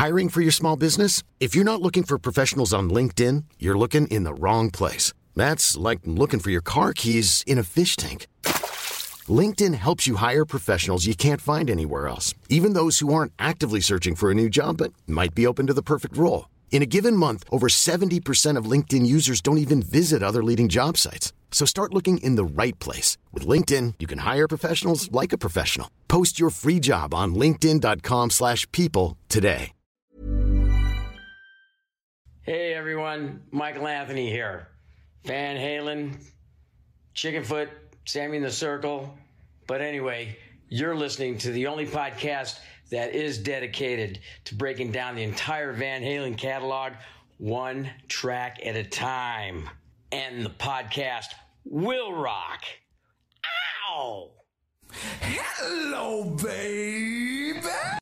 Hiring for your small business? If you're not looking for professionals on LinkedIn, you're looking in the wrong place. That's like looking for your car keys in a fish tank. LinkedIn helps you hire professionals you can't find anywhere else, even those who aren't actively searching for a new job but might be open to the perfect role. In a given month, over 70% of LinkedIn users don't even visit other leading job sites. So start looking in the right place. With LinkedIn, you can hire professionals like a professional. Post your free job on linkedin.com/people today. Hey everyone, Michael Anthony here. Van Halen, Chickenfoot, Sammy in the Circle. But anyway, you're listening to the only podcast that is dedicated to breaking down the entire Van Halen catalog one track at a time. And the podcast will rock. Ow! Hello, baby!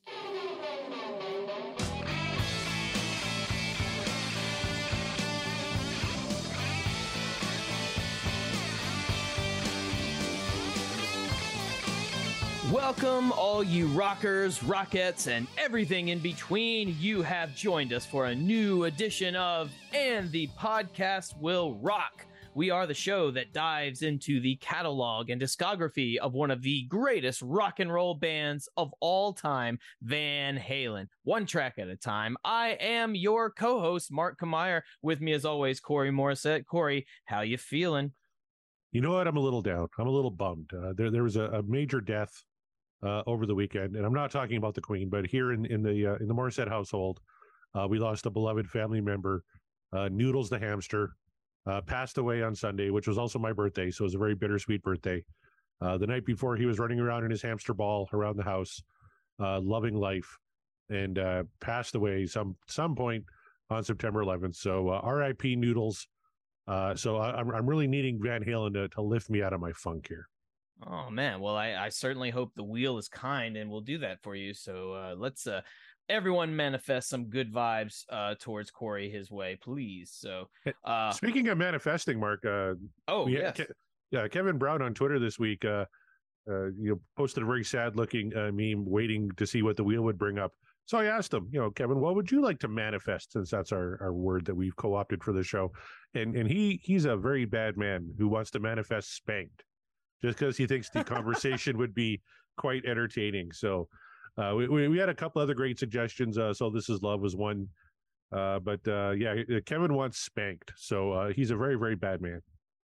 Welcome, all you rockers, rockettes, and everything in between. You have joined us for a new edition of And the Podcast Will Rock. We are the show that dives into the catalog and discography of one of the greatest rock and roll bands of all time, Van Halen, one track at a time. I am your co-host, Mark Kamier. With me, as always, Corey Morissette. Corey, how you feeling? You know what? I'm a little down. I'm a little bummed. There was a major death over the weekend, and I'm not talking about the Queen, but here in the Morissette household, we lost a beloved family member. Noodles the hamster passed away on Sunday, which was also my birthday, so it was a very bittersweet birthday. The night before, he was running around in his hamster ball around the house, loving life, and passed away some point on September 11th. So R.I.P. Noodles. So I'm really needing Van Halen to lift me out of my funk here. Oh, man. Well, I certainly hope the wheel is kind and will do that for you. So let's everyone manifest some good vibes towards Corey his way, please. So speaking of manifesting, Mark. Yes. Kevin Brown on Twitter this week posted a very sad looking meme waiting to see what the wheel would bring up. So I asked him, Kevin, what would you like to manifest, since that's our word that we've co-opted for the show? And he's a very bad man who wants to manifest spanked, just because he thinks the conversation would be quite entertaining. So we had a couple other great suggestions. So This Is Love was one. But Kevin wants spanked. So he's a very, very bad man.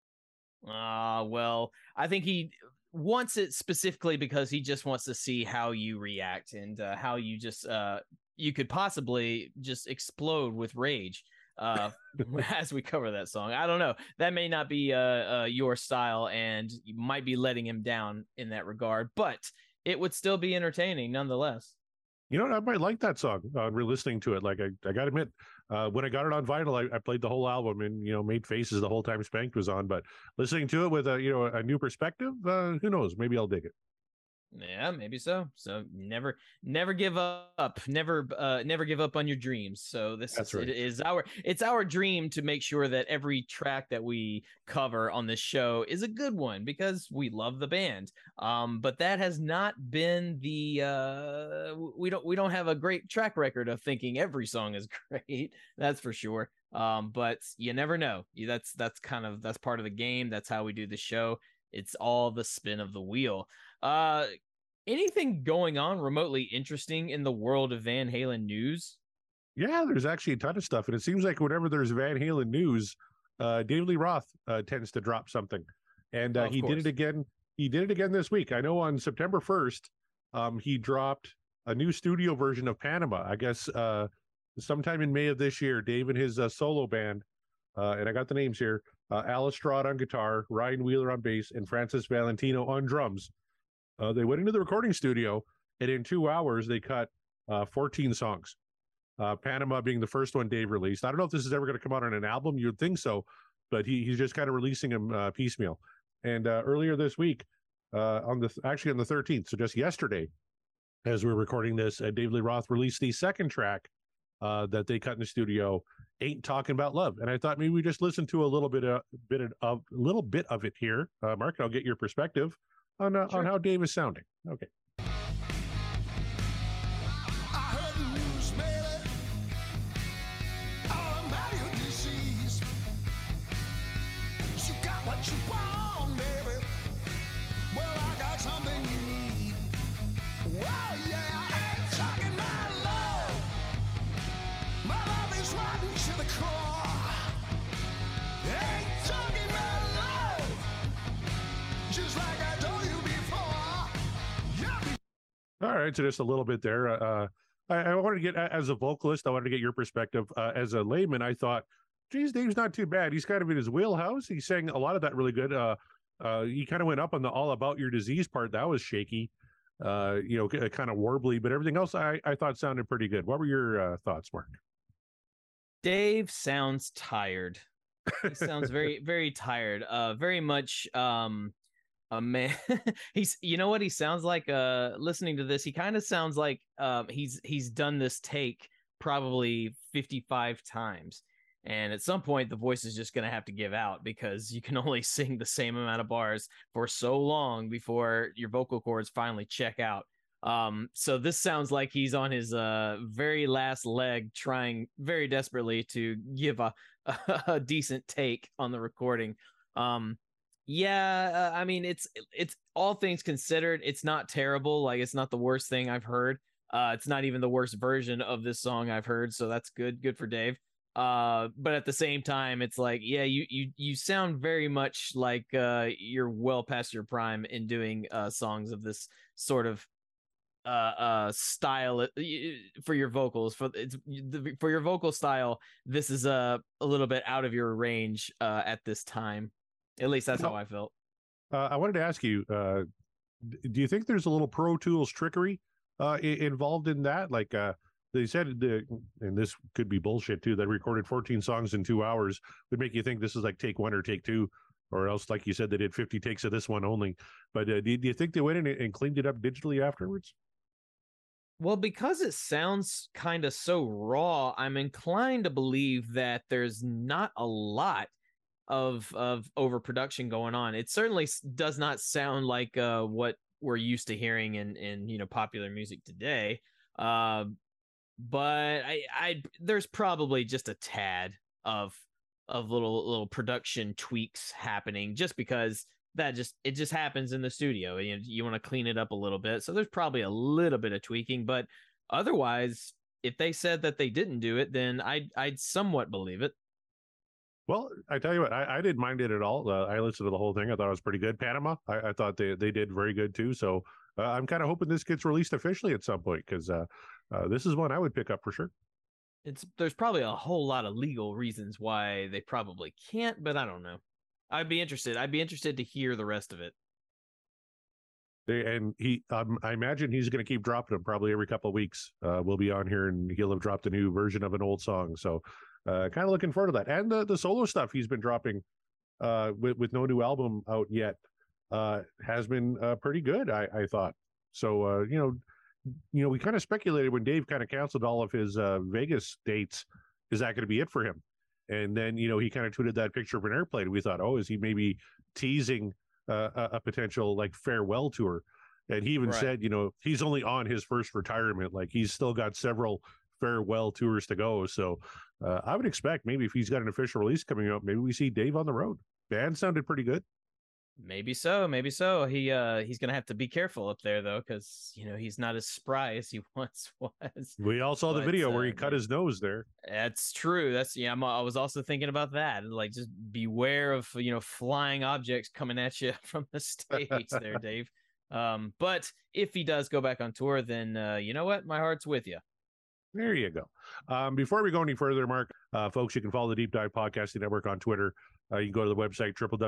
Well, I think he wants it specifically because he just wants to see how you react and how you just you could possibly just explode with rage as we cover that song. I don't know. That may not be your style, and you might be letting him down in that regard, but it would still be entertaining nonetheless. I might like that song. Re-listening to it, like I got to admit, when I got it on vinyl, I played the whole album and made faces the whole time Spanked was on. But listening to it with a new perspective, who knows? Maybe I'll dig it. Yeah, maybe so. So never give up. Never give up on your dreams. So That's right. It's our dream to make sure that every track that we cover on this show is a good one, because we love the band. But that has not been the we don't have a great track record of thinking every song is great. That's for sure. But you never know. That's part of the game. That's how we do the show. It's all the spin of the wheel. Anything going on remotely interesting in the world of Van Halen news? Yeah, there's actually a ton of stuff. And it seems like whenever there's Van Halen news, David Lee Roth tends to drop something. And he did it again. He did it again this week. I know on September 1st, he dropped a new studio version of Panama. I guess sometime in May of this year, Dave and his solo band, and I got the names here, Alice Stroud on guitar, Ryan Wheeler on bass, and Francis Valentino on drums. They went into the recording studio, and in 2 hours, they cut 14 songs. Panama being the first one Dave released. I don't know if this is ever going to come out on an album. You'd think so, but he's just kind of releasing them piecemeal. And earlier this week, on the 13th, so just yesterday, as we're recording this, David Lee Roth released the second track that they cut in the studio, Ain't Talking About Love. And I thought maybe we just listen to a little bit of it here. Mark, I'll get your perspective on how Dave is sounding. Okay. I heard the news, baby. to the core. Ain't talking about love, just like I told you before. Yeah. All right, so just a little bit there. I wanted to get, as a vocalist, I wanted to get your perspective. As a layman, I thought, geez, Dave's not too bad. He's kind of in his wheelhouse. He sang a lot of that really good. He kind of went up on the All About Your Disease part. That was shaky, kind of warbly, but everything else I thought sounded pretty good. What were your thoughts, Mark? Dave sounds tired. He sounds very, very tired. Very much a man. He's, you know what he sounds like? Listening to this, he kind of sounds like he's done this take probably 55 times. And at some point, the voice is just going to have to give out because you can only sing the same amount of bars for so long before your vocal cords finally check out. So this sounds like he's on his very last leg, trying very desperately to give a decent take on the recording. I mean, it's all things considered, it's not terrible. Like, it's not the worst thing I've heard. It's not even the worst version of this song I've heard. So that's good for Dave. But at the same time, it's like, yeah, you sound very much like you're well past your prime in doing songs of this sort of style for your vocals. For your vocal style, this is a little bit out of your range at this time. At least that's how I felt. I wanted to ask you, do you think there's a little Pro Tools trickery involved in that? Like, they said, and this could be bullshit too, that recorded 14 songs in 2 hours, would make you think this is like take one or take two, or else, like you said, they did 50 takes of this one only. But do you think they went in and cleaned it up digitally afterwards? Well, because it sounds kind of so raw, I'm inclined to believe that there's not a lot of overproduction going on. It certainly does not sound like what we're used to hearing in popular music today. But I there's probably just a tad of little production tweaks happening, just because it just happens in the studio. You want to clean it up a little bit, so there's probably a little bit of tweaking. But otherwise, if they said that they didn't do it, then I'd somewhat believe it. Well, I tell you what, I didn't mind it at all. I listened to the whole thing. I thought it was pretty good. Panama, I thought they did very good too. So I'm kind of hoping this gets released officially at some point, because this is one I would pick up for sure. There's probably a whole lot of legal reasons why they probably can't, but I don't know. I'd be interested to hear the rest of it. And I imagine he's going to keep dropping them probably every couple of weeks. We'll be on here and he'll have dropped a new version of an old song. So kind of looking forward to that. And the solo stuff he's been dropping with no new album out yet has been pretty good, I thought. So, we kind of speculated when Dave kind of canceled all of his Vegas dates, is that going to be it for him? And then, he kind of tweeted that picture of an airplane. We thought, is he maybe teasing a potential like farewell tour? And he even said, he's only on his first retirement. Like, he's still got several farewell tours to go. So I would expect maybe if he's got an official release coming out, maybe we see Dave on the road. Band sounded pretty good. Maybe so. He's gonna have to be careful up there though, because he's not as spry as he once was. We all saw the video where he cut his nose there. That's true. I was also thinking about that. Like, just beware of flying objects coming at you from the stage there, Dave. But if he does go back on tour, then you know what? My heart's with you. There you go. Before we go any further, Mark, folks, you can follow the Deep Dive Podcasting Network on Twitter. You can go to the website,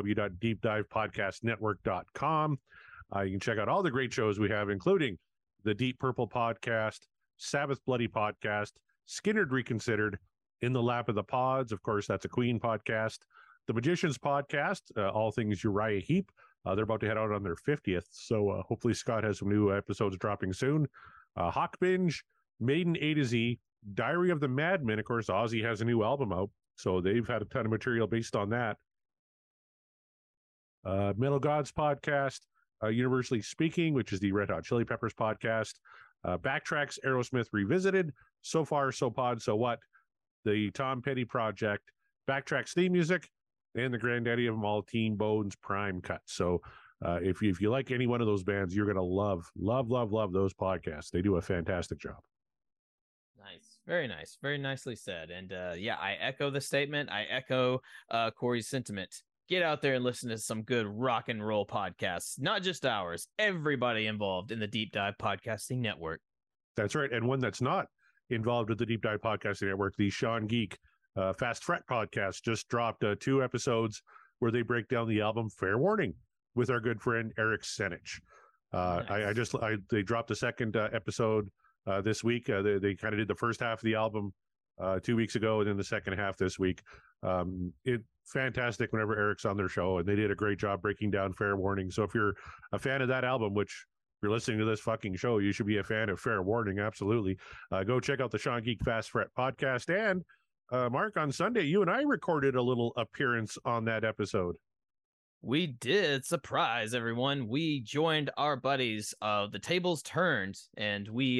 www.deepdivepodcastnetwork.com. You can check out all the great shows we have, including the Deep Purple Podcast, Sabbath Bloody Podcast, Skynyrd Reconsidered, In the Lap of the Pods. Of course, that's a Queen podcast. The Magicians Podcast, all things Uriah Heep. They're about to head out on their 50th. So hopefully Scott has some new episodes dropping soon. Hawk Binge, Maiden A to Z, Diary of the Madman. Of course, Ozzy has a new album out, so they've had a ton of material based on that. Metal Gods Podcast, Universally Speaking, which is the Red Hot Chili Peppers podcast. Backtracks, Aerosmith Revisited, So Far, So Pod, So What, the Tom Petty Project, Backtracks theme music, and the granddaddy of them all, Teen Bones Prime Cut. So if you like any one of those bands, you're going to love those podcasts. They do a fantastic job. Nice. Very nice. Very nicely said. And yeah, I echo the statement. I echo Corey's sentiment. Get out there and listen to some good rock and roll podcasts, not just ours, everybody involved in the Deep Dive Podcasting Network. That's right. And one that's not involved with the Deep Dive Podcasting Network, the Sean Geek Fast Fret podcast, just dropped 2 episodes where they break down the album Fair Warning with our good friend Eric Senich. Nice. They dropped the second episode this week. They kind of did the first half of the album 2 weeks ago, and then the second half this week. It fantastic whenever Eric's on their show, and they did a great job breaking down Fair Warning. So if you're a fan of that album, which if you're listening to this fucking show, you should be a fan of Fair Warning. Absolutely. Go check out the Sean Geek Fast Fret podcast. And Mark, on Sunday, you and I recorded a little appearance on that episode. We did. Surprise, everyone. We joined our buddies. The tables turned, and we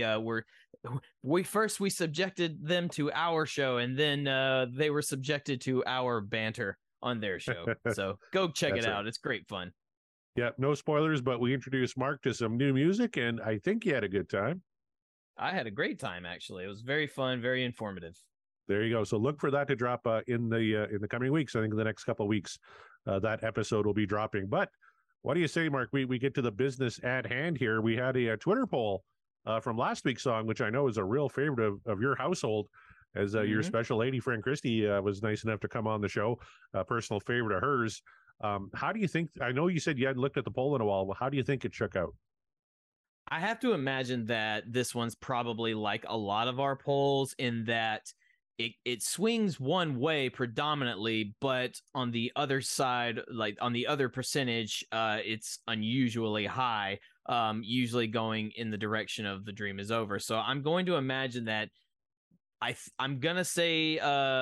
subjected them to our show, and then they were subjected to our banter on their show. So go check it out. It's great fun. Yeah, no spoilers, but we introduced Mark to some new music, and I think he had a good time. I had a great time, actually. It was very fun, very informative. There you go. So look for that to drop in the coming weeks. I think in the next couple of weeks, that episode will be dropping. But what do you say, Mark? We get to the business at hand here. We had a Twitter poll from last week's song, which I know is a real favorite of your household, as your special lady friend Christy was nice enough to come on the show, a personal favorite of hers. How do you think? I know you said you hadn't looked at the poll in a while. Well, how do you think it shook out? I have to imagine that this one's probably like a lot of our polls in that it swings one way predominantly, but on the other side, like on the other percentage, it's unusually high, usually going in the direction of The Dream Is Over. So I'm going to imagine that I'm going to say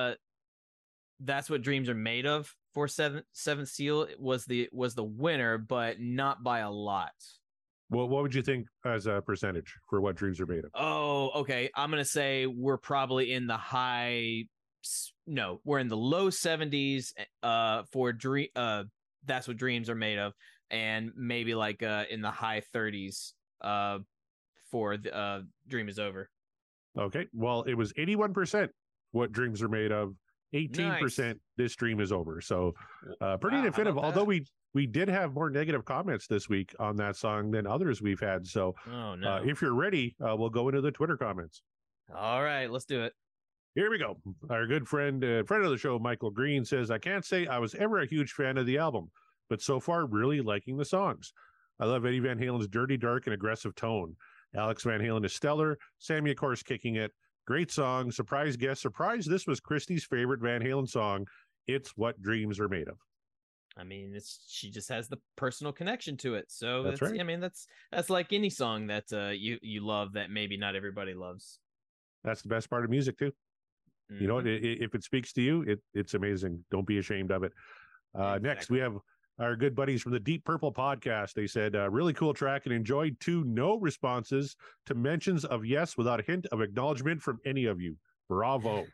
That's What Dreams Are Made Of for Seventh Seal was the winner, but not by a lot. Well, what would you think as a percentage for What Dreams Are Made Of? Oh, okay. I'm going to say we're probably in the we're in the low 70s for That's What Dreams Are Made Of, and maybe like in the high 30s for the Dream Is Over. Okay. Well, it was 81% What Dreams Are Made Of, 18% This Dream Is Over. So pretty definitive, although we did have more negative comments this week on that song than others we've had. So if you're ready, we'll go into the Twitter comments. All right, let's do it. Here we go. Our good friend of the show, Michael Green, says, I can't say I was ever a huge fan of the album, but so far really liking the songs. I love Eddie Van Halen's dirty, dark, and aggressive tone. Alex Van Halen is stellar. Sammy, of course, kicking it. Great song. Surprise guest. Surprise, this was Christy's favorite Van Halen song. It's What Dreams Are Made Of. I mean, she just has the personal connection to it. So that's right. I mean, that's like any song that you love that maybe not everybody loves. That's the best part of music too. Mm-hmm. You know, if it speaks to you, it's amazing. Don't be ashamed of it. Exactly. Next, we have our good buddies from the Deep Purple podcast. They said, really cool track and enjoyed 2 no responses to mentions of yes without a hint of acknowledgement from any of you. Bravo.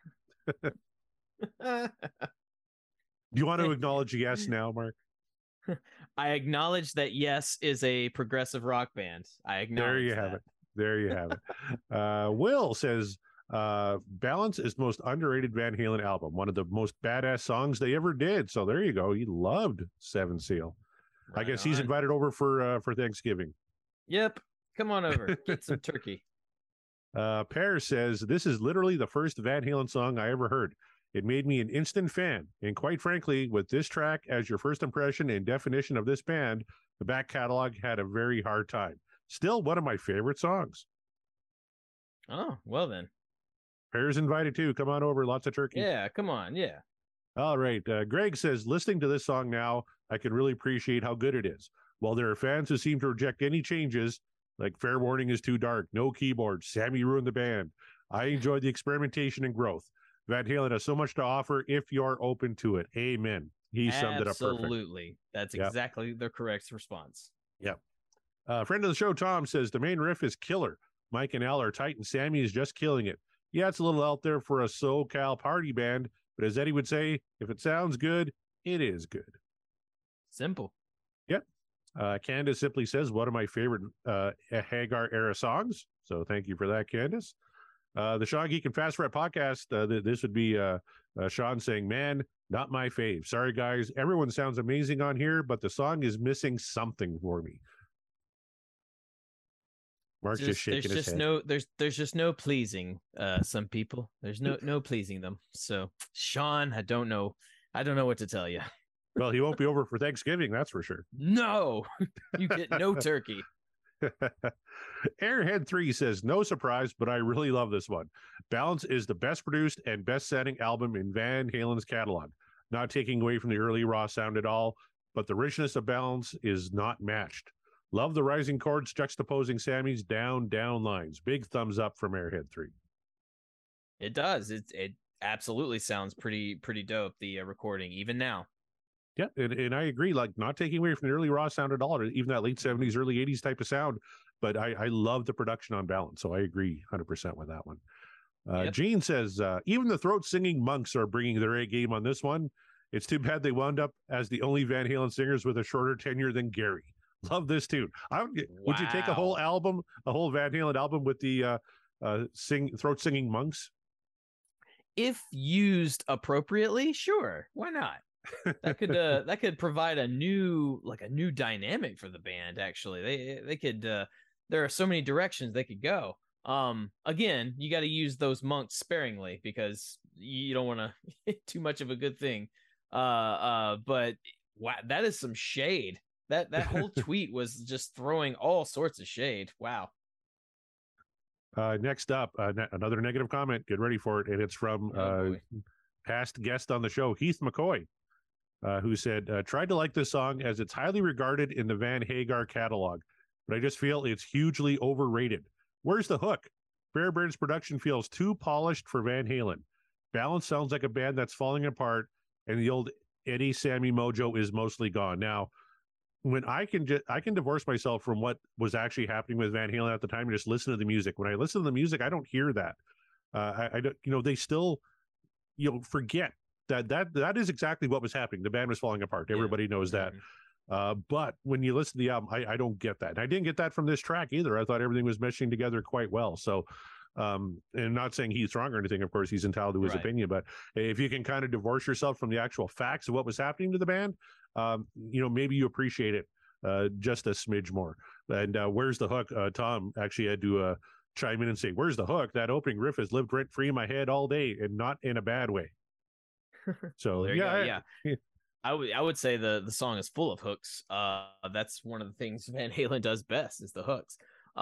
Do you want to acknowledge yes now, Mark? I acknowledge that Yes is a progressive rock band. I acknowledge There you have it. There you have it. Will says, Balance is the most underrated Van Halen album. One of the most badass songs they ever did. So there you go. He loved Seven Seal. Right, I guess he's invited over for Thanksgiving. Yep. Come on over. Get some turkey. Pear says, this is literally the first Van Halen song I ever heard. It made me an instant fan. And quite frankly, with this track as your first impression and definition of this band, the back catalog had a very hard time. Still one of my favorite songs. Oh, well then. Pear's invited too. Come on over. Lots of turkey. Yeah, come on. Yeah. All right. Greg says, listening to this song now, I can really appreciate how good it is. While there are fans who seem to reject any changes, like Fair Warning is too dark, no keyboard, Sammy ruined the band, I enjoyed the experimentation and growth. Van Halen has so much to offer if you're open to it. Amen. He summed it up perfect. Absolutely. That's exactly the correct response. Yep. Friend of the show, Tom, says the main riff is killer. Mike and Al are tight and Sammy is just killing it. Yeah, it's a little out there for a SoCal party band, but as Eddie would say, if it sounds good, it is good. Simple. Yep. Candace simply says, one of my favorite Hagar era songs. So thank you for that, Candace. The Sean Geek and Fast Red podcast. This would be Sean saying, "Man, not my fave. Sorry, guys. Everyone sounds amazing on here, but the song is missing something for me." Mark's just shaking his head. There's just no pleasing some people. There's no pleasing them. So Sean, I don't know what to tell you. Well, he won't be over for Thanksgiving, that's for sure. No, you get no turkey. Airhead 3 says, "No surprise, but I really love this one. Balance is the best produced and best selling album in Van Halen's catalog. Not taking away from the early raw sound at all, but the richness of Balance is not matched. Love the rising chords juxtaposing Sammy's down lines. Big thumbs up from Airhead 3. It does. It absolutely sounds pretty dope, the recording, even now. Yeah, and I agree, like not taking away from the early raw sound at all, or even that late 70s, early 80s type of sound, but I love the production on Balance, so I agree 100% with that one. Gene says, even the throat singing monks are bringing their A game on this one. It's too bad they wound up as the only Van Halen singers with a shorter tenure than Gary. Love this tune. Would you take a whole Van Halen album with the throat singing monks? If used appropriately, sure, why not? That could provide a new dynamic for the band. Actually, they could. There are so many directions they could go. Again, you got to use those monks sparingly because you don't want to hit too much of a good thing. But wow, that is some shade. That whole tweet was just throwing all sorts of shade. Wow. Next up, another negative comment. Get ready for it, and it's from past guest on the show, Heath McCoy. Who said, tried to like this song as it's highly regarded in the Van Hagar catalog, but I just feel it's hugely overrated. Where's the hook? Fairbairn's production feels too polished for Van Halen. Balance sounds like a band that's falling apart, and the old Eddie Sammy mojo is mostly gone. Now, when I can divorce myself from what was actually happening with Van Halen at the time and just listen to the music. When I listen to the music, I don't hear that. I don't, they still, forget that is exactly what was happening. The band was falling apart. Everybody knows that. But when you listen to the album, I don't get that. And I didn't get that from this track either. I thought everything was meshing together quite well. So, and not saying he's wrong or anything. Of course, he's entitled to his opinion. But if you can kind of divorce yourself from the actual facts of what was happening to the band, maybe you appreciate it just a smidge more. And where's the hook? Tom actually had to chime in and say, "Where's the hook? That opening riff has lived rent free in my head all day, and not in a bad way." So I would say the song is full of hooks. That's one of the things Van Halen does best is the hooks.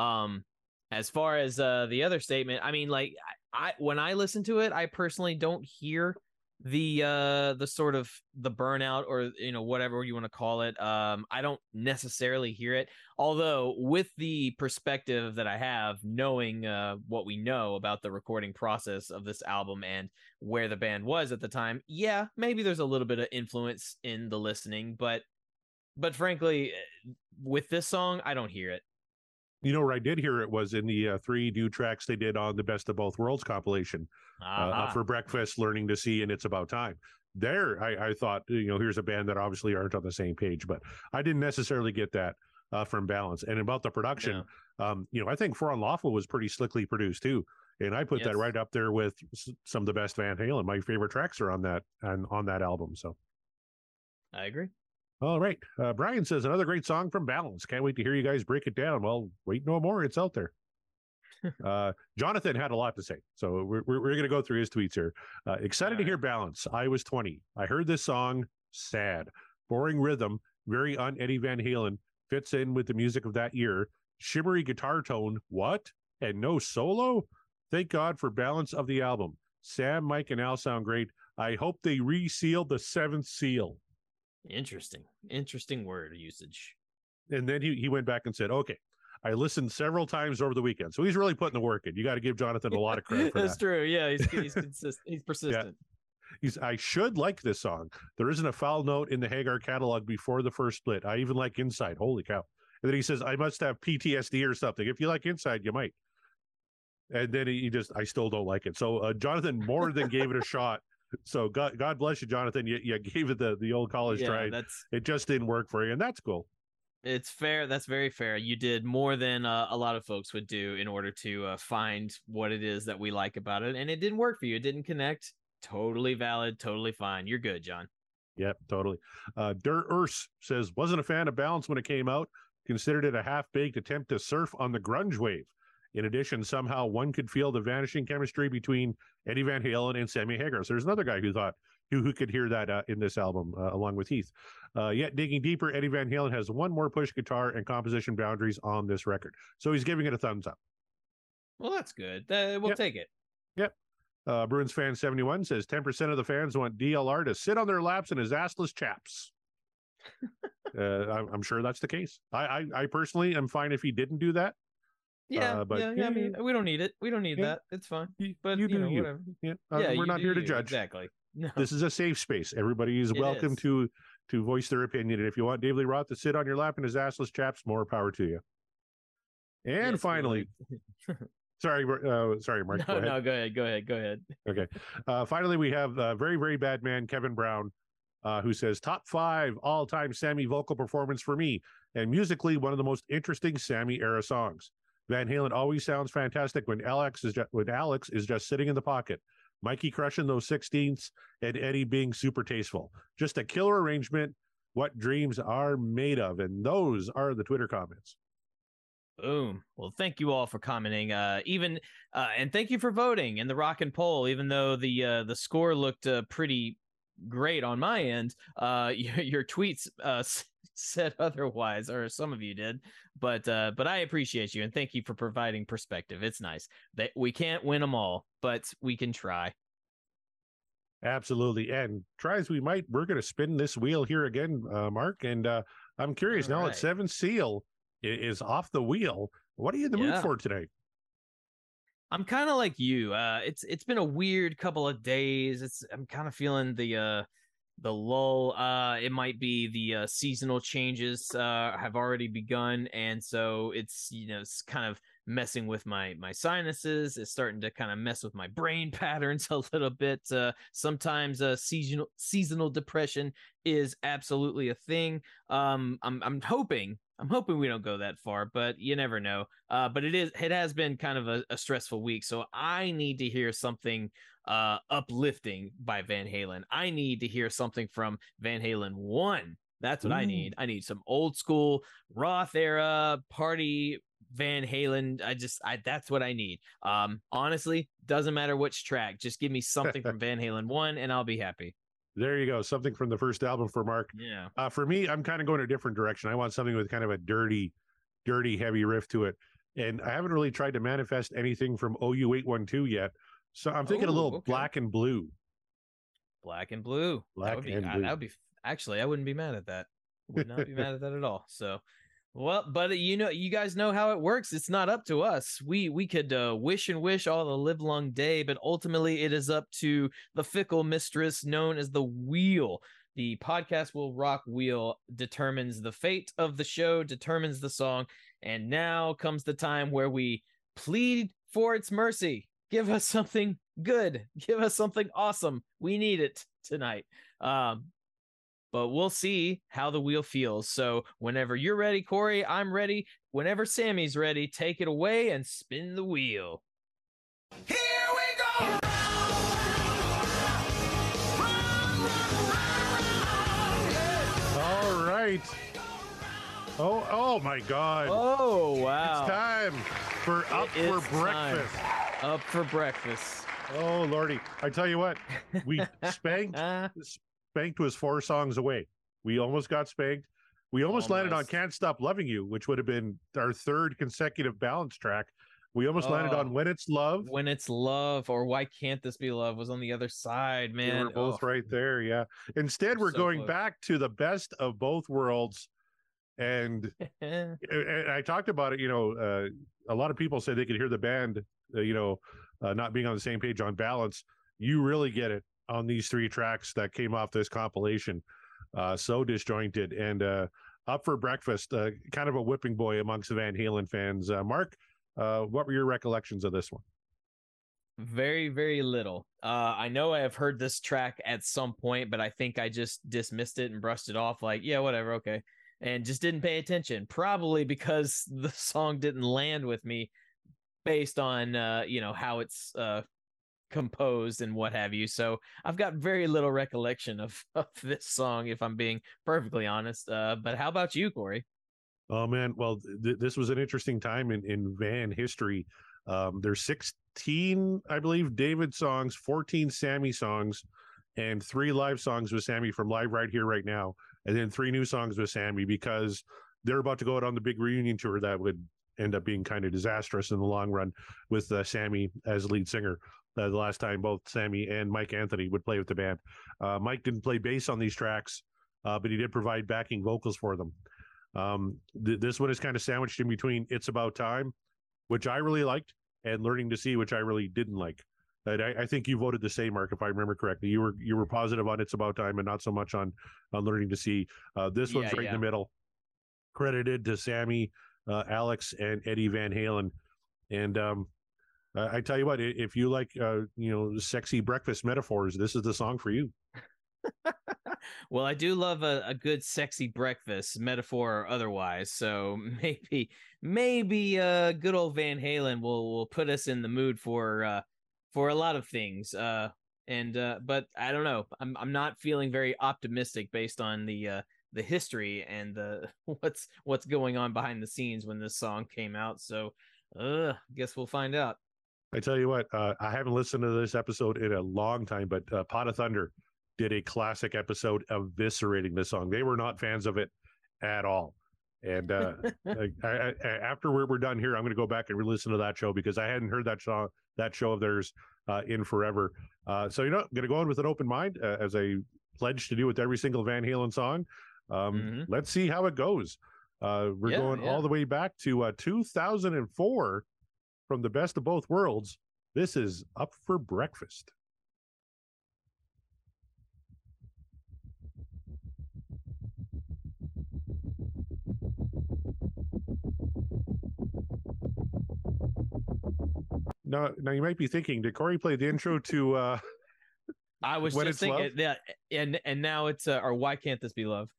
As far as the other statement, I mean, like when I listen to it, I personally don't hear the sort of the burnout or whatever you want to call it. I don't necessarily hear it, although with the perspective that I have, knowing what we know about the recording process of this album and where the band was at the time, yeah, maybe there's a little bit of influence in the listening, but frankly, with this song, I don't hear it. Where I did hear it was in the 3 new tracks they did on the Best of Both Worlds compilation. Up for Breakfast, Learning to See, and It's About Time. There, I thought, here's a band that obviously aren't on the same page, but I didn't necessarily get that from Balance. And about the production, I think For Unlawful was pretty slickly produced too. And I put that right up there with some of the best Van Halen. My favorite tracks are on that album. So I agree. All right. Brian says, another great song from Balance. Can't wait to hear you guys break it down. Well, wait no more. It's out there. Jonathan had a lot to say. So we're going to go through his tweets here. Excited to hear Balance. I was 20. I heard this song. Sad. Boring rhythm. Very un-Eddie Van Halen. Fits in with the music of that year. Shimmery guitar tone. What? And no solo? Thank God for Balance of the album. Sam, Mike, and Al sound great. I hope they resealed the 7th seal. Interesting word usage. And then he went back and said, okay, I listened several times over the weekend. So he's really putting the work in. You got to give Jonathan a lot of credit for That's that. True. Yeah, he's consistent. He's persistent. Yeah. I should like this song. There isn't a foul note in the Hagar catalog before the first split. I even like Inside. Holy cow. And then he says, I must have PTSD or something. If you like Inside, you might. And then I still don't like it. So Jonathan more than gave it a shot. So God bless you, Jonathan. You gave it the old college try. It just didn't work for you, and that's cool. It's fair. That's very fair. You did more than a lot of folks would do in order to find what it is that we like about it. And it didn't work for you. It didn't connect. Totally valid. Totally fine. You're good, John. Yep, totally. Der Urs says, wasn't a fan of Balance when it came out. Considered it a half-baked attempt to surf on the grunge wave. In addition, somehow one could feel the vanishing chemistry between Eddie Van Halen and Sammy Hagar. So there's another guy who thought who could hear that in this album along with Heath. Yet digging deeper, Eddie Van Halen has one more push guitar and composition boundaries on this record. So he's giving it a thumbs up. Well, that's good. We'll take it. Yep. Bruins fan 71 says 10% of the fans want DLR to sit on their laps in his assless chaps. I'm sure that's the case. I personally am fine if he didn't do that. Yeah, I mean, we don't need it. We don't need that. It's fine. But you know, whatever. Yeah, we're not here to judge. Exactly. No. This is a safe space. Everybody is welcome to voice their opinion. And if you want David Lee Roth to sit on your lap in his assless chaps, more power to you. And finally, sorry, Mark. No, go ahead. Okay. Finally, we have very, very bad man Kevin Brown, who says top 5 all-time Sammy vocal performance for me, and musically one of the most interesting Sammy era songs. Van Halen always sounds fantastic when Alex is just sitting in the pocket. Mikey crushing those 16ths and Eddie being super tasteful. Just a killer arrangement. What dreams are made of. And those are the Twitter comments. Boom. Well, thank you all for commenting. And thank you for voting in the Rock and Poll. Even though the score looked pretty great on my end, your tweets said otherwise, or some of you did. But I appreciate you and thank you for providing perspective. It's nice that we can't win them all, but we can try. Absolutely. And try as we might, we're going to spin this wheel here again, Mark. And I'm curious now that 7th Seal is off the wheel. What are you in the mood for today? I'm kind of like you. It's been a weird couple of days. I'm kind of feeling the lull. It might be the seasonal changes have already begun, and so it's it's kind of messing with my sinuses. It's starting to kind of mess with my brain patterns a little bit. Sometimes seasonal depression is absolutely a thing. I'm hoping we don't go that far, but you never know. But it has been kind of a stressful week, so I need to hear something uplifting by Van Halen. I need to hear something from Van Halen 1. That's what I need. I need some old school Roth era party Van Halen. That's what I need. Honestly, doesn't matter which track. Just give me something from Van Halen 1 and I'll be happy. There you go. Something from the first album for Mark. Yeah. For me, I'm kind of going a different direction. I want something with kind of a dirty, heavy riff to it. And I haven't really tried to manifest anything from OU812 yet. So I'm thinking a little Black and Blue. Black and Blue. That would be actually, I wouldn't be mad at that. Would not be mad at that at all. So, well, but you guys know how it works. It's not up to us. We could wish and wish all the live long day, but ultimately it is up to the fickle mistress known as the wheel. The Podcast Will Rock wheel determines the fate of the show, determines the song, and now comes the time where we plead for its mercy. Give us something good. Give us something awesome. We need it tonight. But we'll see how the wheel feels. So whenever you're ready, Corey, I'm ready. Whenever Sammy's ready, take it away and spin the wheel. Here we go. All right. Oh my God. Oh, wow. It's time for Up for Breakfast. Up for breakfast. Oh, Lordy. I tell you what, we spanked. Spanked was 4 songs away. We almost got spanked. We almost landed on Can't Stop Loving You, which would have been our 3rd consecutive balance track. We almost landed on When It's Love. When It's Love, or Why Can't This Be Love was on the other side, man. We were both right there, yeah. Instead, we're going back to the best of both worlds. And, and I talked about it, a lot of people say they could hear the band, not being on the same page on balance. You really get it on these 3 tracks that came off this compilation. So disjointed and Up for Breakfast, kind of a whipping boy amongst the Van Halen fans. Mark, what were your recollections of this one? Very, very little. I know I have heard this track at some point, but I think I just dismissed it and brushed it off like, yeah, whatever, okay. and just didn't pay attention, probably because the song didn't land with me based on how it's composed and what have you. So I've got very little recollection of this song, if I'm being perfectly honest. But how about you, Corey? Oh man, well, this was an interesting time in Van history. There's 16, I believe, David songs, 14 Sammy songs, and 3 live songs with Sammy from Live Right Here, Right Now, and then 3 new songs with Sammy because they're about to go out on the big reunion tour that would end up being kind of disastrous in the long run with Sammy as lead singer. The last time both Sammy and Mike Anthony would play with the band. Mike didn't play bass on these tracks, but he did provide backing vocals for them. This one is kind of sandwiched in between It's About Time, which I really liked, and Learning to See, which I really didn't like. I think you voted the same, Mark, if I remember correctly. You were positive on It's About Time and not so much on Learning to See. This one's right in the middle, credited to Sammy, Alex, and Eddie Van Halen. And I tell you what, if you like sexy breakfast metaphors, this is the song for you. Well, I do love a good sexy breakfast, metaphor or otherwise. So maybe good old Van Halen will put us in the mood for a lot of things. But I don't know. I'm not feeling very optimistic based on the history and what's going on behind the scenes when this song came out. So guess we'll find out. I tell you what, I haven't listened to this episode in a long time, but Pot of Thunder did a classic episode eviscerating this song. They were not fans of it at all. And after we're done here, I'm going to go back and re-listen to that show because I hadn't heard that show of theirs in forever. So, I'm going to go in with an open mind as I pledge to do with every single Van Halen song. Let's see how it goes. We're going all the way back to 2004 from the Best of Both Worlds. This is Up for Breakfast. Now you might be thinking, did Corey play the intro to I was When just It's thinking Love? and now it's or Why Can't This Be Love?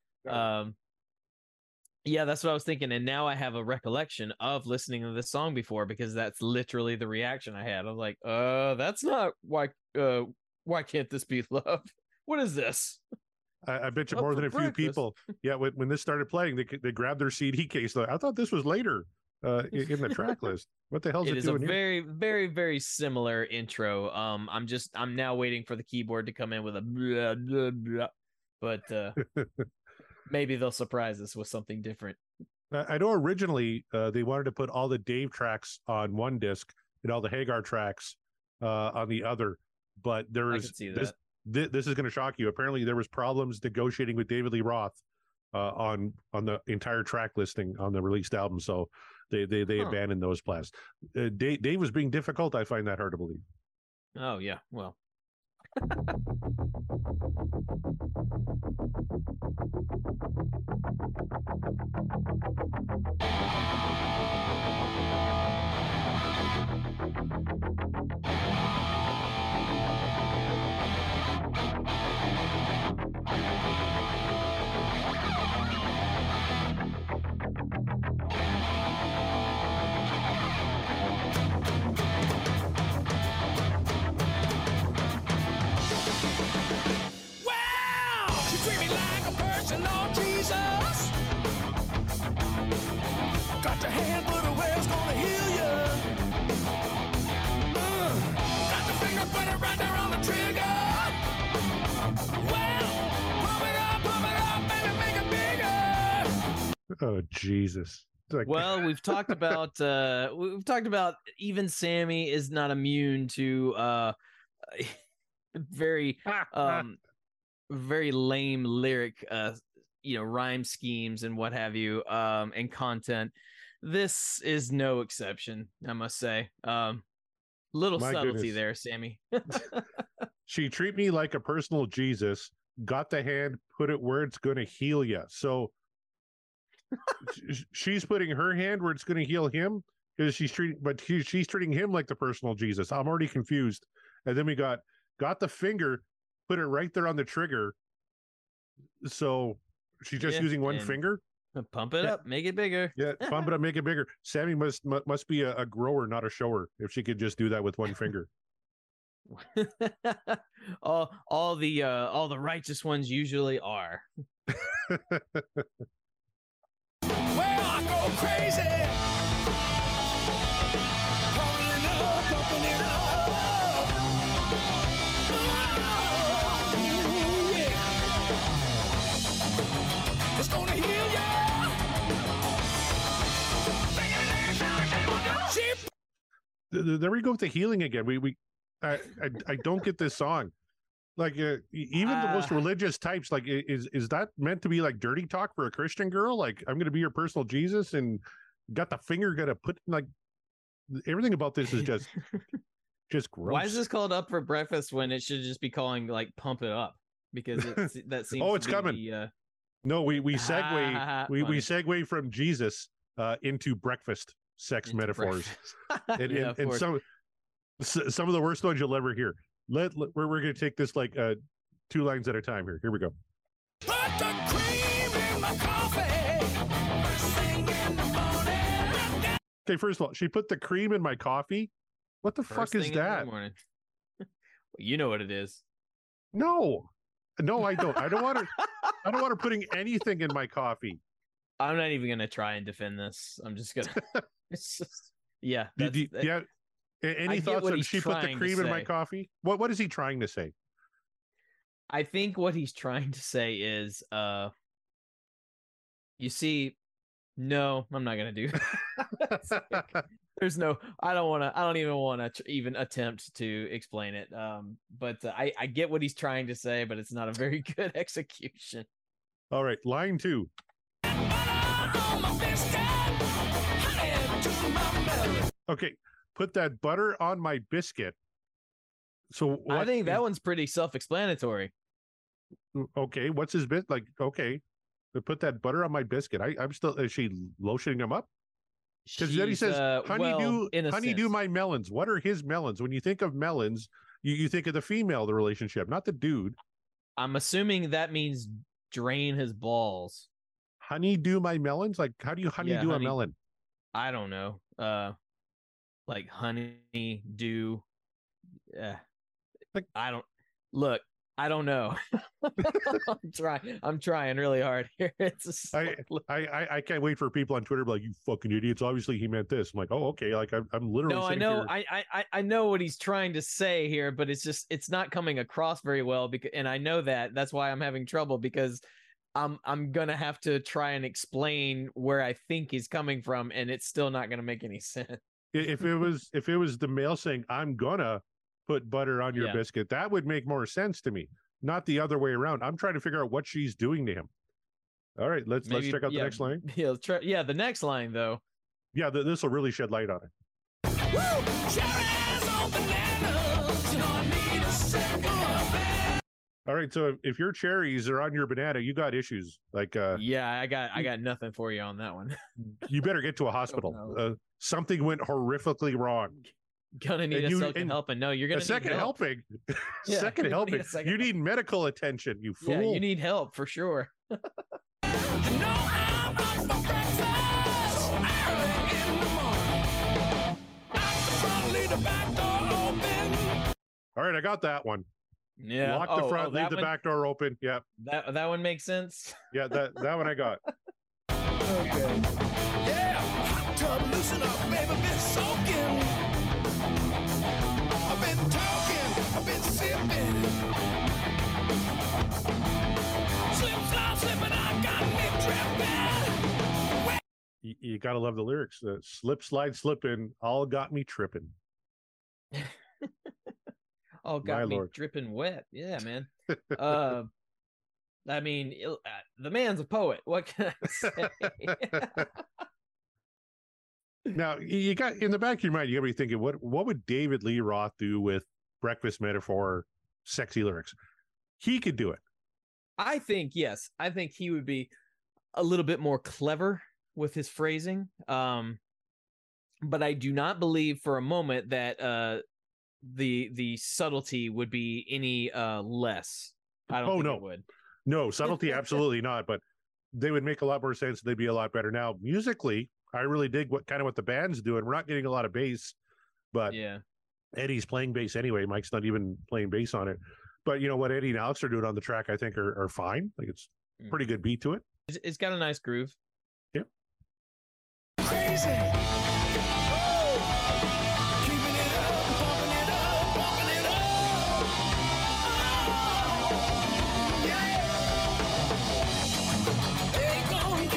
Yeah, that's what I was thinking, and now I have a recollection of listening to this song before because that's literally the reaction I had. I was like, that's not why can't this be love? What is this? I bet you Up more for than a few breakfast. people. Yeah, when this started playing, they grabbed their CD case. I thought this was later in the track list. What the hell It it is a doing here? very, very, very similar intro. I'm now waiting for the keyboard to come in with a blah, blah, blah. But maybe they'll surprise us with something different. I know originally they wanted to put all the Dave tracks on one disc and all the Hagar tracks on the other, but I there's can see that. this is going to shock you. Apparently, there was problems negotiating with David Lee Roth on the entire track listing on the released album, so they abandoned those plans. Dave was being difficult. I find that hard to believe. Oh yeah, well. Wow! She treat me like a personal Jesus. Got your hand, put it where it's gonna heal you. Got the finger, put it right there on the trigger. Well, pump it up, baby, make it bigger. Oh Jesus! It's like, Well, we've talked about even Sammy is not immune to very very lame lyric rhyme schemes and what have you and content. This is no exception, I must say. Little My subtlety goodness. there, Sammy. she treat me like a personal Jesus. Got the hand, put it where it's going to heal you. So she's putting her hand where it's going to heal him because she's treating him like the personal Jesus. I'm already confused. And then we got the finger, put it right there on the trigger. So she's just Yeah, using one and- finger. Pump it up, make it bigger. Yeah, pump it up, make it bigger. Sammy must be a grower, not a shower. If she could just do that with one finger. all the righteous ones usually are. Well, I go crazy. Pumping it up, pumping it up. Oh, yeah. It's gonna heal ya. There we go with the healing again. I don't get this song. Like even the most religious types, like is that meant to be like dirty talk for a Christian girl? Like I'm gonna be your personal Jesus and got the finger gonna put like everything about this is just gross. Why is this called Up for Breakfast when it should just be calling like Pump It Up? Because that seems oh, it's coming. No, we segue we segue from Jesus into breakfast sex metaphors. Breakfast. and some of the worst ones you'll ever hear. We're going to take this like 2 lines at a time here. Here we go. Put the cream in my coffee. First thing in the morning. Okay, first of all, she put the cream in my coffee. What the fuck is that? You know what it is. No, I don't. I don't want her. I don't want her putting anything in my coffee. I'm not even going to try and defend this. I'm just going to. It's just, yeah. Yeah. Any thoughts on she put the cream in my coffee? What is he trying to say? I think what he's trying to say is, you see, no, I'm not gonna do. There's no. I don't even want to even attempt to explain it. But I get what he's trying to say, but it's not a very good execution. All right, line 2. Okay. Put that butter on my biscuit. So I think that one's pretty self-explanatory. Okay, what's his bit? Like, okay, put that butter on my biscuit. I'm still. Is she lotioning him up? Because then he says, "Honeydew my melons." What are his melons? When you think of melons, you think of the female, the relationship, not the dude. I'm assuming that means drain his balls. Honeydew my melons. Like, how do you honeydew a melon? I don't know. Like honey dew. Like I don't know. I'm trying really hard here. I can't wait for people on Twitter to be like, you fucking idiots. Obviously he meant this. I'm like, oh, okay. Like I'm literally. No, I know. I know what he's trying to say here, but it's not coming across very well and I know that's why I'm having trouble because I'm gonna have to try and explain where I think he's coming from, and it's still not gonna make any sense. If it was the male saying, I'm gonna put butter on your biscuit, that would make more sense to me. Not the other way around. I'm trying to figure out what she's doing to him. All right, let's check out the next line. Yeah, the next line though. Yeah, this will really shed light on it. All right, so if your cherries are on your banana, you got issues. Like I got nothing for you on that one. You better get to a hospital. Something went horrifically wrong. Gonna need a second helping. No, you're gonna a second need help. helping. Second helping. You need medical attention, you fool. Yeah, you need help for sure. All right, I got that one. Yeah. Lock the front, leave the back door open. Yeah. That one makes sense. Yeah, that one I got. Okay. Yeah, hot tub, loosen up, baby, been soaking. I've been talking, I've been sipping. Slip, slide, slipping, I got me tripping. You gotta love the lyrics. Slip, slide, slipping, all got me tripping. Oh, got me dripping wet. Yeah, man. I mean, the man's a poet. What can I say? Now, you got in the back of your mind, you got to be thinking, what would David Lee Roth do with breakfast metaphor, sexy lyrics? He could do it. I think, yes. I think he would be a little bit more clever with his phrasing. But I do not believe for a moment that the subtlety would be any less. I don't think it would. No, subtlety absolutely not, but they would make a lot more sense. They'd be a lot better. Now, musically, I really dig what the band's doing. We're not getting a lot of bass, but yeah, Eddie's playing bass anyway. Mike's not even playing bass on it. But what Eddie and Alex are doing on the track, I think are fine. Like it's pretty good beat to it. It's got a nice groove. Yeah. Crazy. Keeping it up, bumping it up, bumping it up. Oh, yeah. Ain't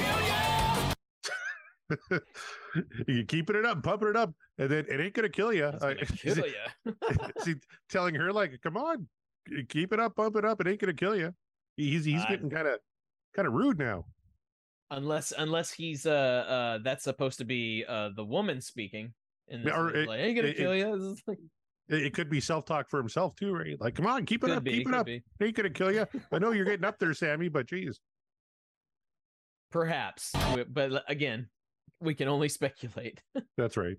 gonna kill ya. You keeping it up, pumping it up, and then it ain't gonna kill you. Kill ya. Is he telling her like, "Come on, keep it up, pump it up. It ain't gonna kill you." He's getting kind of rude now. Unless he's that's supposed to be the woman speaking, and like, ain't gonna kill you. It could be self-talk for himself too, right? Like, come on, keep it up, keep it up. It ain't gonna kill you. I know you're getting up there, Sammy, but geez. Perhaps, but again, we can only speculate. That's right.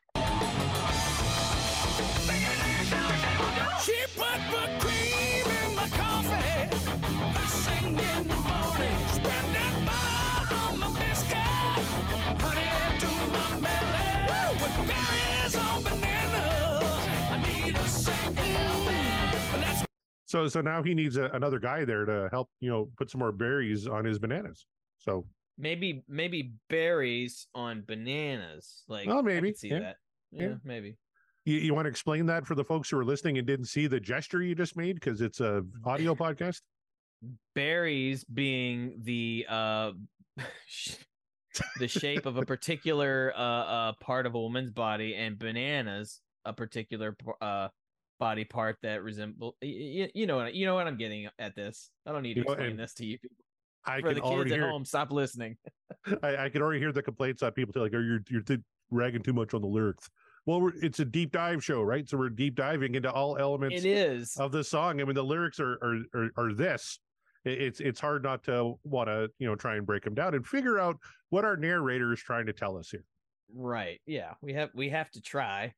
She put the cream in my coffee. First thing in the morning. Spread that butter on my biscuit. Honey to my belly. With berries on bananas. I need a second. So now he needs another guy there to help, put some more berries on his bananas. So maybe berries on bananas. Like, well, maybe I could see that. Yeah, maybe. You want to explain that for the folks who are listening and didn't see the gesture you just made because it's a audio podcast? Berries being the the shape of a particular part of a woman's body, and bananas a particular body part that resemble. You know what I'm getting at this. I don't need to explain this to you people. For the kids at home, stop listening. I can already hear the complaints on people like, "Oh, you're ragging too much on the lyrics." Well, it's a deep dive show, right? So we're deep diving into all elements of the song. I mean, the lyrics are this. It's hard not to want to, try and break them down and figure out what our narrator is trying to tell us here. Right. Yeah. We have to try.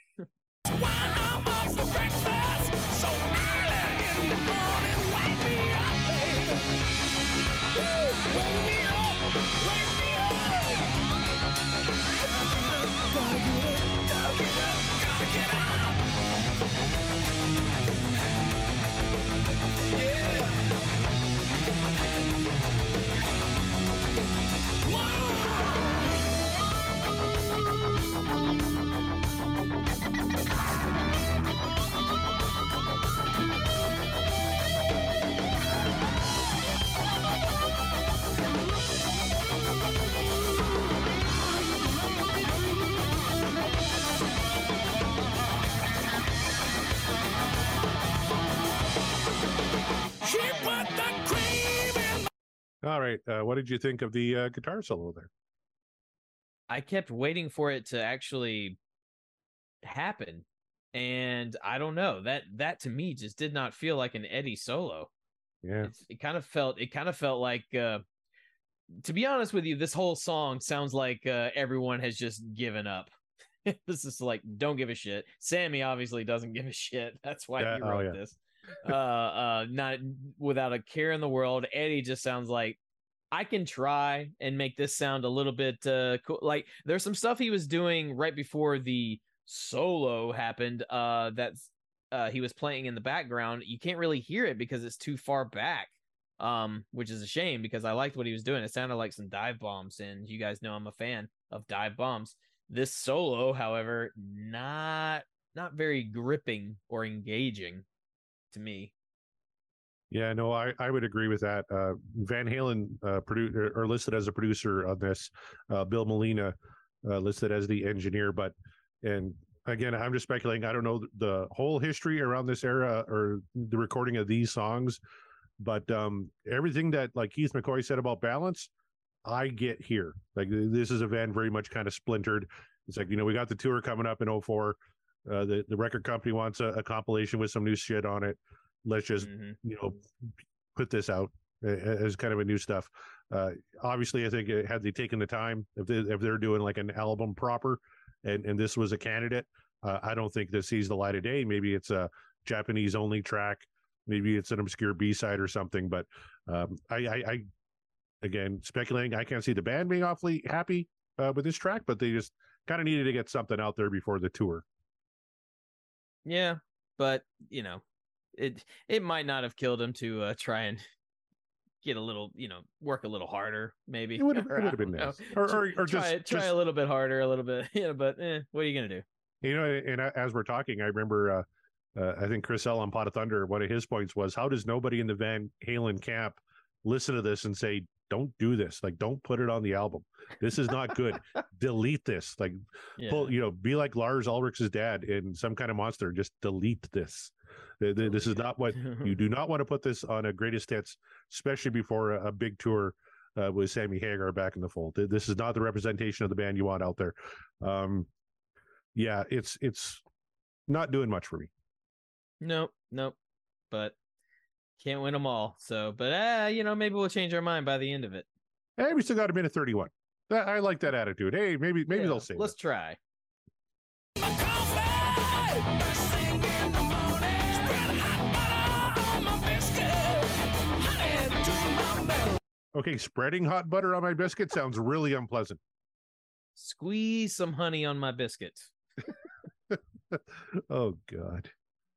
All right. What did you think of the guitar solo there? I kept waiting for it to actually happen. And I don't know, that to me just did not feel like an Eddie solo. Yeah. It kind of felt like, to be honest with you, this whole song sounds like everyone has just given up. This is like, don't give a shit. Sammy obviously doesn't give a shit. That's why he wrote this. Not without a care in the world. Eddie just sounds like, I can try and make this sound a little bit cool. Like there's some stuff he was doing right before the solo happened that's he was playing in the background. You can't really hear it because it's too far back, which is a shame because I liked what he was doing. It sounded like some dive bombs, and you guys know I'm a fan of dive bombs. This solo, however, not very gripping or engaging to me. Yeah, no, I would agree with that. Van Halen or listed as a producer on this. Bill Molina listed as the engineer, and again, I'm just speculating. I don't know the whole history around this era or the recording of these songs, but everything that like Keith McCoy said about balance, I get here. Like this is a band very much kind of splintered. It's like, we got the tour coming up in 2004. The record company wants a compilation with some new shit on it. Let's just, put this out as kind of a new stuff. Obviously, I think had they taken the time, if they're doing like an album proper, and this was a candidate, I don't think this sees the light of day. Maybe it's a Japanese only track. Maybe it's an obscure B-side or something. But I again, speculating. I can't see the band being awfully happy with this track, but they just kind of needed to get something out there before the tour. Yeah, but it might not have killed him to try and get a little, work a little harder, maybe. It would have been nice. Or just try a little bit harder, a little bit. But what are you gonna do? And as we're talking, I remember I think Chris L on Pot of Thunder, one of his points was, how does nobody in the Van Halen camp listen to this and say, don't do this, like don't put it on the album, this is not good, delete this, like pull, be like Lars Ulrich's dad in Some Kind of Monster, just delete this. This is not what you do not want to put this on a greatest hits, especially before a big tour with Sammy Hagar back in the fold. This is not the representation of the band you want out there. It's not doing much for me. Nope. But can't win them all. So, but maybe we'll change our mind by the end of it. Hey, we still got a minute 31. I like that attitude. Hey, maybe they'll say. Let's try. Okay, spreading hot butter on my biscuit sounds really unpleasant. Squeeze some honey on my biscuit. Oh, God.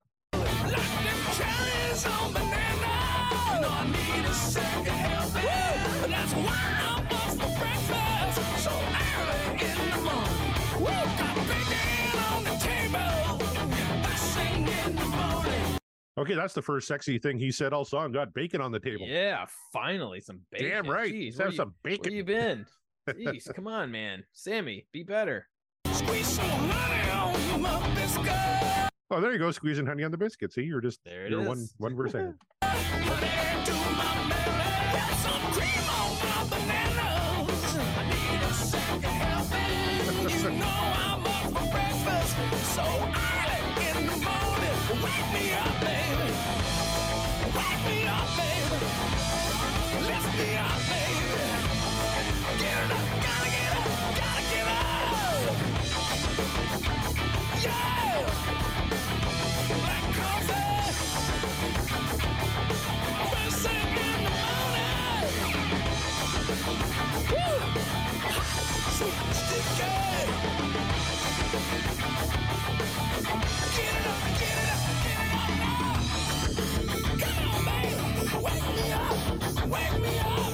Okay, that's the first sexy thing he said all song. Got bacon on the table. Yeah, finally some bacon. Damn right. Jeez, have some bacon. Where you been? Jeez, come on, man. Sammy, be better. Squeeze some honey on my biscuit. Oh, there you go, squeezing honey on the biscuit. See, you're just one verse ahead. Honey to my belly. Got some cream on my bananas. I need a second helping. You know I'm up for breakfast, so early in the morning. Wake me up, baby. Wake me up, baby. Lift me up, baby. Get it up, gotta get up, gotta get up. Yeah. Black coffee. First thing in the morning. Woo. Super sticky. Get it up, get it up, get it up now. Come on, baby. Wake me up, wake me up.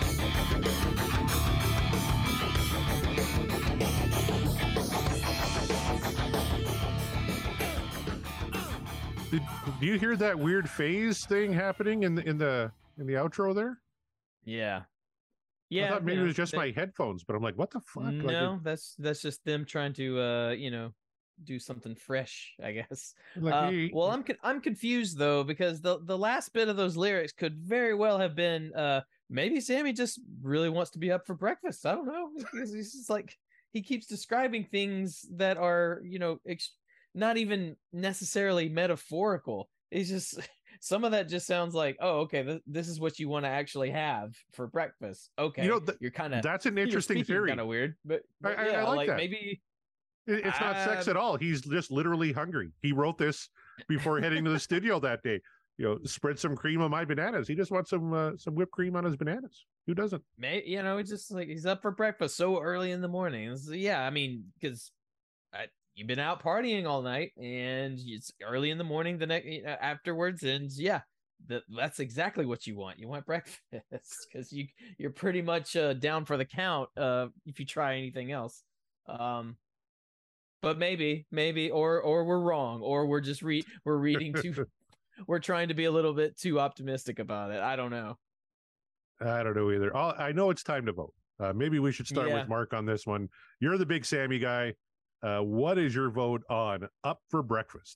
Do you hear that weird phase thing happening in the outro there? Yeah. I thought maybe it was just my headphones, but I'm like, what the fuck? No, that's just them trying to do something fresh, I guess. Well, I'm confused though, because the last bit of those lyrics could very well have been maybe Sammy just really wants to be up for breakfast. I don't know. He's just like, he keeps describing things that are not even necessarily metaphorical. It's just some of that just sounds like, oh, okay, this is what you want to actually have for breakfast. Okay, you're kind of, that's an interesting theory. Kind of weird, but I like that. Maybe it's not sex at all. He's just literally hungry. He wrote this before heading to the studio that day. Spread some cream on my bananas. He just wants some whipped cream on his bananas. Who doesn't? Maybe, it's just like he's up for breakfast so early in the morning. Yeah, I mean, because you've been out partying all night, and it's early in the morning the next afterwards, and that's exactly what you want. You want breakfast because you're pretty much down for the count if you try anything else. But maybe, or we're wrong, or we're just we're reading too. We're trying to be a little bit too optimistic about it. I don't know. I don't know either. I know it's time to vote. Maybe we should start with Mark on this one. You're the big Sammy guy. What is your vote on Up for Breakfast?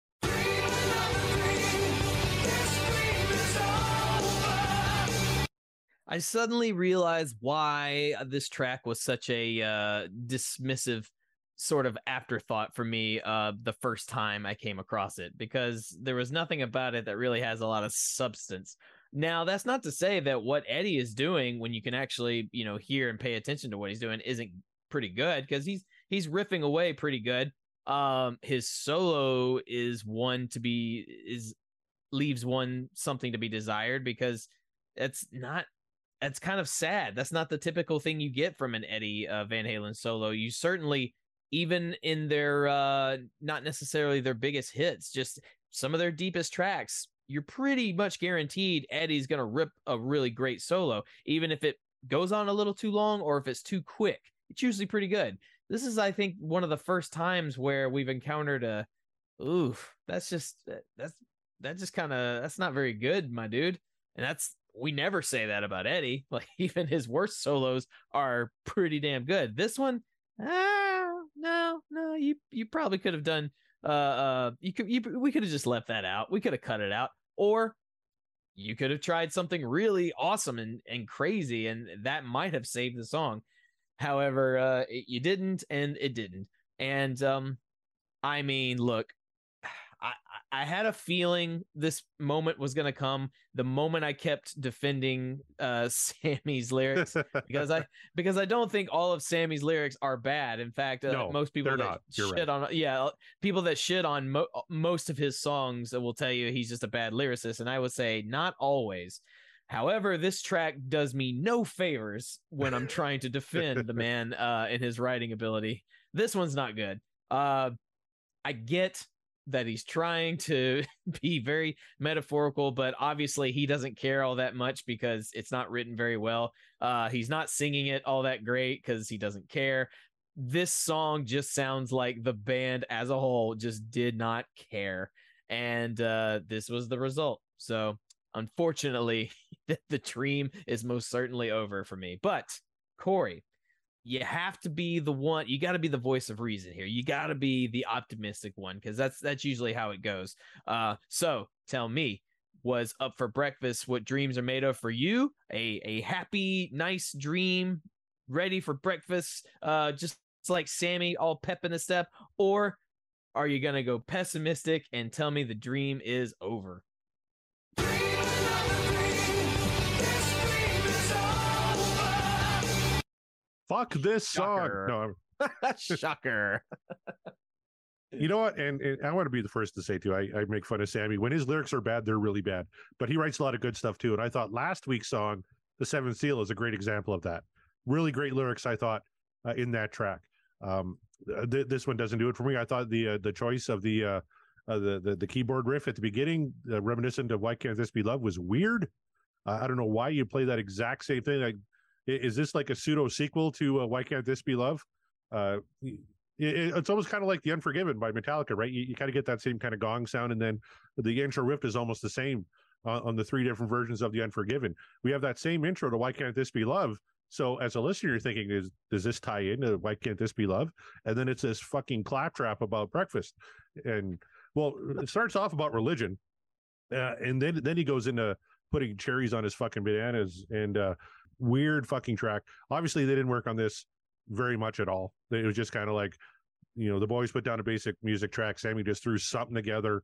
I suddenly realized why this track was such a dismissive sort of afterthought for me the first time I came across it, because there was nothing about it that really has a lot of substance. Now, that's not to say that what Eddie is doing, when you can actually, hear and pay attention to what he's doing, isn't pretty good, because he's riffing away pretty good. His solo leaves something to be desired, because it's not that's kind of sad. That's not the typical thing you get from an Eddie Van Halen solo. You certainly, even in their not necessarily their biggest hits, just some of their deepest tracks, you're pretty much guaranteed Eddie's going to rip a really great solo, even if it goes on a little too long or if it's too quick. It's usually pretty good. This is, I think, one of the first times where we've encountered a, oof, that's not very good, my dude. And we never say that about Eddie. Like, even his worst solos are pretty damn good. This one, no, you probably could have done, we could have just left that out. We could have cut it out, or you could have tried something really awesome and crazy, and that might have saved the song. However, you didn't, and it didn't. And I mean, look, I had a feeling this moment was going to come the moment I kept defending Sammy's lyrics, because I don't think all of Sammy's lyrics are bad. In fact, no, most people that shit right. on people that shit on most of his songs will tell you he's just a bad lyricist, and I would say not always. However, this track does me no favors when I'm trying to defend the man and his writing ability. This one's not good. I get that he's trying to be very metaphorical, but obviously he doesn't care all that much because it's not written very well. He's not singing it all that great because he doesn't care. This song just sounds like the band as a whole just did not care. And this was the result. So unfortunately, the dream is most certainly over for me. But Corey, you have to be the one. You got to be the voice of reason here. You got to be the optimistic one, because that's usually how it goes. So tell me, was Up for Breakfast what dreams are made of for you? A happy, nice dream, ready for breakfast, just like Sammy, all pep in the step, or are you gonna go pessimistic and tell me the dream is over? Fuck this Shocker. song. No, Shocker. You know what? And I want to be the first to say, too, I make fun of Sammy. When his lyrics are bad, they're really bad. But he writes a lot of good stuff, too. And I thought last week's song, The Seventh Seal, is a great example of that. Really great lyrics, I thought, in that track. This one doesn't do it for me. I thought the choice of the keyboard riff at the beginning, reminiscent of Why Can't This Be Love, was weird. I don't know why you play that exact same thing. Like, is this like a pseudo sequel to Why Can't This Be Love? It's almost kind of like The Unforgiven by Metallica, right? You kind of get that same kind of gong sound, and then the intro riff is almost the same on the three different versions of The Unforgiven. We have that same intro to Why Can't This Be Love? So as a listener, you're thinking, does this tie into Why Can't This Be Love? And then it's this fucking claptrap about breakfast. And, well, it starts off about religion, and then he goes into putting cherries on his fucking bananas, and weird fucking track. Obviously, they didn't work on this very much at all. It was just kind of like, the boys put down a basic music track. Sammy just threw something together.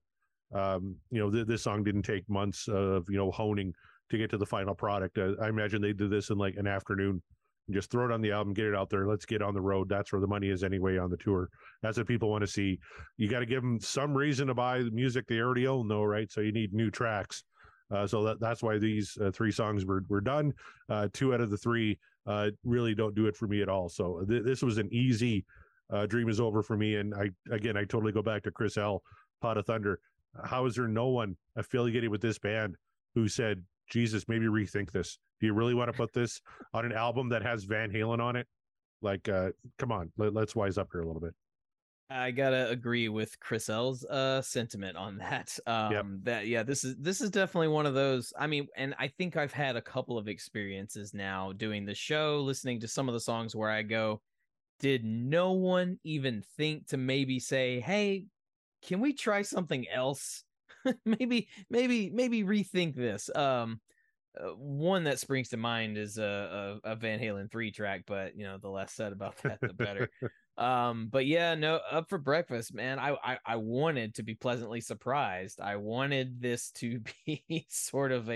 This song didn't take months of, honing to get to the final product. I imagine they did this in like an afternoon. Just throw it on the album, get it out there. Let's get on the road. That's where the money is anyway, on the tour. That's what people want to see. You got to give them some reason to buy the music they already own, though, right? So you need new tracks. So that's why these three songs were done. 2 out of the 3 really don't do it for me at all. So this was an easy Dream Is Over for me. And I totally go back to Chris L., Pot of Thunder. How is there no one affiliated with this band who said, Jesus, maybe rethink this? Do you really want to put this on an album that has Van Halen on it? Like, come on, let's wise up here a little bit. I gotta agree with Chris L's sentiment on that. This is definitely one of those. I mean, and I think I've had a couple of experiences now doing the show, listening to some of the songs where I go, did no one even think to maybe say, hey, can we try something else? maybe rethink this. One that springs to mind is a Van Halen 3 track, but the less said about that, the better. But yeah, no, Up for Breakfast, man. I wanted to be pleasantly surprised. I wanted this to be sort of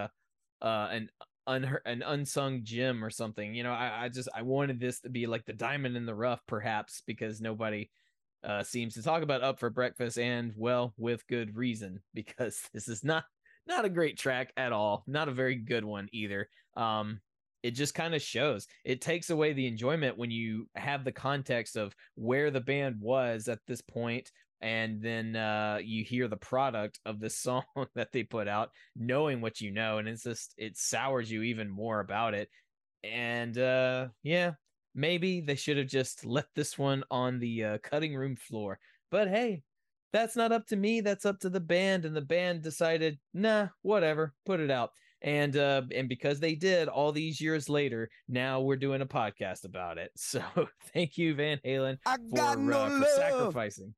an unsung gem or something. I wanted this to be like the diamond in the rough, perhaps, because nobody seems to talk about Up for Breakfast, and well, with good reason, because this is not a great track at all, not a very good one either. it just kind of shows. It takes away the enjoyment when you have the context of where the band was at this point, and then you hear the product of the song that they put out, knowing what you know, and it's just, it sours you even more about it. And yeah, maybe they should have just left this one on the cutting room floor. But hey, that's not up to me. That's up to the band, and the band decided, nah, whatever, put it out. And because they did, all these years later, now we're doing a podcast about it. So thank you, Van Halen, for sacrificing.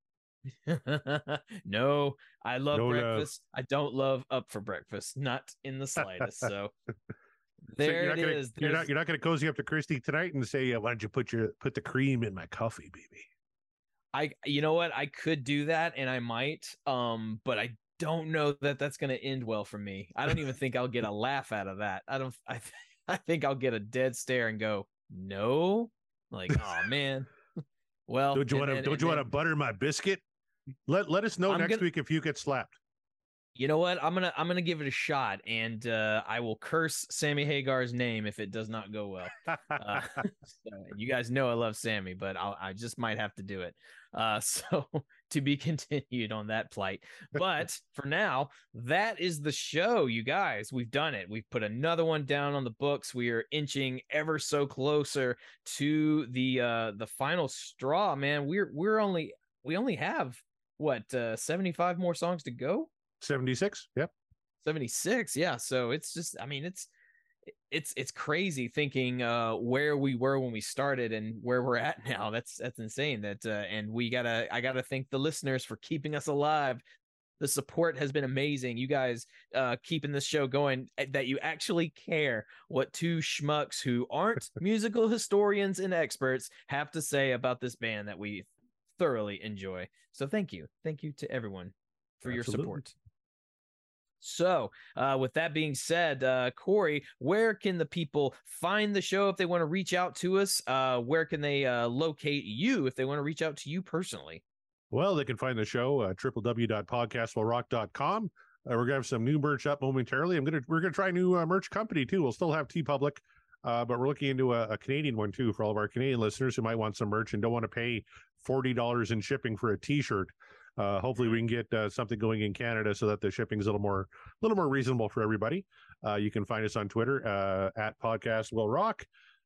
No, I love breakfast. I don't love Up for Breakfast, not in the slightest. So there it is. You're not going to cozy up to Christy tonight and say, why don't you put the cream in my coffee, baby? You know what? I could do that, and I might. But I don't know that that's going to end well for me. I don't even think I'll get a laugh out of that. I think I'll get a dead stare and go, no, like, oh man. Well, don't you want to butter my biscuit? Let us know next week if you get slapped. You know what? I'm gonna give it a shot, and I will curse Sammy Hagar's name if it does not go well. So, you guys know I love Sammy, but I just might have to do it. So to be continued on that plight. But for now, that is the show, you guys. We've done it. We've put another one down on the books. We are inching ever so closer to the final straw, man. We only have what 75 more songs to go. 76. Yep. 76. Yeah. So it's just, I mean, it's crazy thinking where we were when we started and where we're at now. That's insane. And I gotta thank the listeners for keeping us alive. The support has been amazing. You guys keeping this show going, that you actually care what two schmucks who aren't musical historians and experts have to say about this band that we thoroughly enjoy. So thank you to everyone for your support. So with that being said, Corey, where can the people find the show if they want to reach out to us? Where can they locate you if they want to reach out to you personally? Well, they can find the show www.podcastwillrock.com. We're gonna have some new merch up momentarily. We're gonna try a new merch company too. We'll still have TeePublic, but we're looking into a Canadian one too for all of our Canadian listeners who might want some merch and don't want to pay $40 in shipping for a T-shirt. Hopefully we can get something going in Canada so that the shipping is a little more reasonable for everybody. You can find us on Twitter at Podcast Will Rock.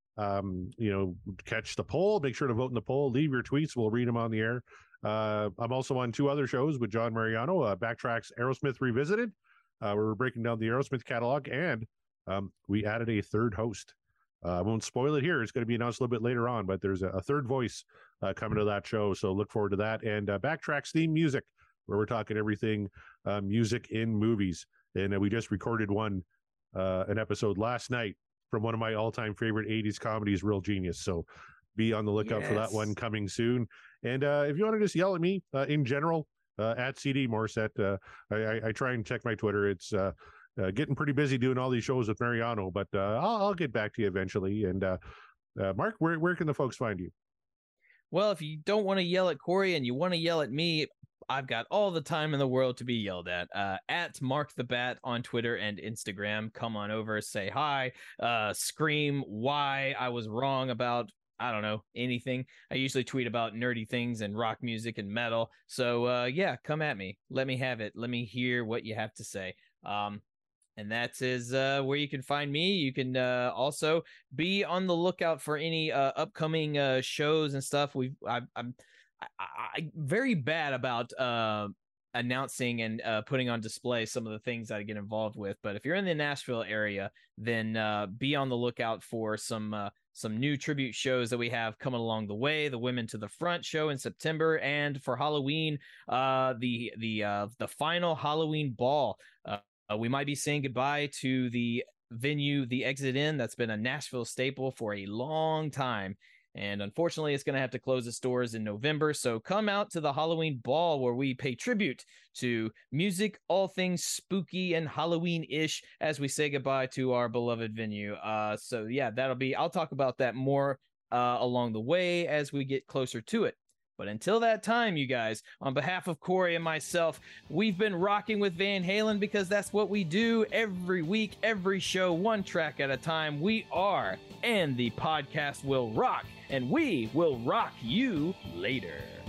Catch the poll. Make sure to vote in the poll. Leave your tweets. We'll read them on the air. I'm also on two other shows with John Mariano. Backtracks Aerosmith Revisited. We're breaking down the Aerosmith catalog, and we added a third host. I won't spoil it here. It's going to be announced a little bit later on, but there's a third voice coming to that show. So look forward to that. And Backtracks theme music, where we're talking everything music in movies. And we just recorded an episode last night from one of my all-time favorite 80s comedies, Real Genius. So be on the lookout for that one coming soon. And if you want to just yell at me in general, at CD Morissette, I try and check my Twitter. It's getting pretty busy doing all these shows with Mariano, but I'll get back to you eventually. And Mark, where can the folks find you? Well, if you don't want to yell at Corey and you want to yell at me, I've got all the time in the world to be yelled at Mark the Bat on Twitter and Instagram. Come on over, say hi, scream why I was wrong about, I don't know, anything. I usually tweet about nerdy things and rock music and metal. So yeah, come at me. Let me have it. Let me hear what you have to say. And that is where you can find me. You can also be on the lookout for any upcoming shows and stuff. I'm very bad about announcing and putting on display some of the things that I get involved with. But if you're in the Nashville area, then be on the lookout for some new tribute shows that we have coming along the way. The Women to the Front show in September, and for Halloween, the final Halloween ball. We might be saying goodbye to the venue, the Exit Inn, that's been a Nashville staple for a long time. And unfortunately, it's going to have to close its doors in November. So come out to the Halloween ball, where we pay tribute to music, all things spooky and Halloween-ish, as we say goodbye to our beloved venue. So yeah, I'll talk about that more along the way as we get closer to it. But until that time, you guys, on behalf of Corey and myself, we've been rocking with Van Halen because that's what we do every week, every show, one track at a time. We are, and the podcast will rock, and we will rock you later.